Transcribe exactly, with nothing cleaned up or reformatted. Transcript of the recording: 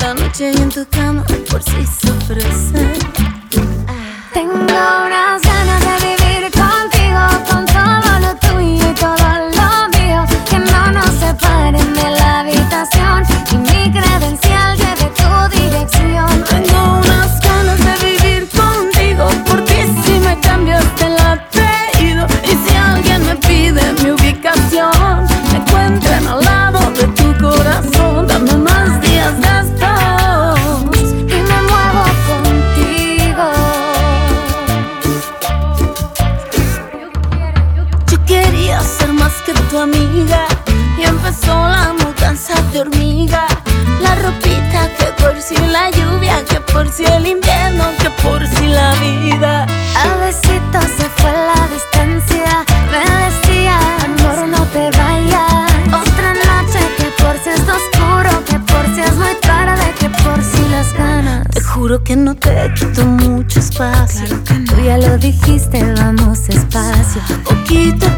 la noche y en tu cama por si se ofrece. Tengo unas ganas de vivir contigo, con todo lo tuyo y todo lo mío, que no nos separen de la habitación y mi credencial lleve tu dirección. Tengo unas ganas de vivir contigo, por ti si me cambiaste el apellido y si alguien me pide mi ubicación, me encuentren al lado de tu corazón. Dame más días de estos y me muevo contigo. Yo quería ser más que tu amiga y empezó la mudanza de hormiga. La ropita que por si la lluvia, que por si el invierno, que por si la vida. A besitos se fue la distancia, me decía, amor, no te vayas. Otra noche, que por si es oscuro, que por si es muy tarde, que por si las ganas. Te juro que no te quito mucho espacio, Claro que no. Tú ya lo dijiste, vamos despacio. Poquito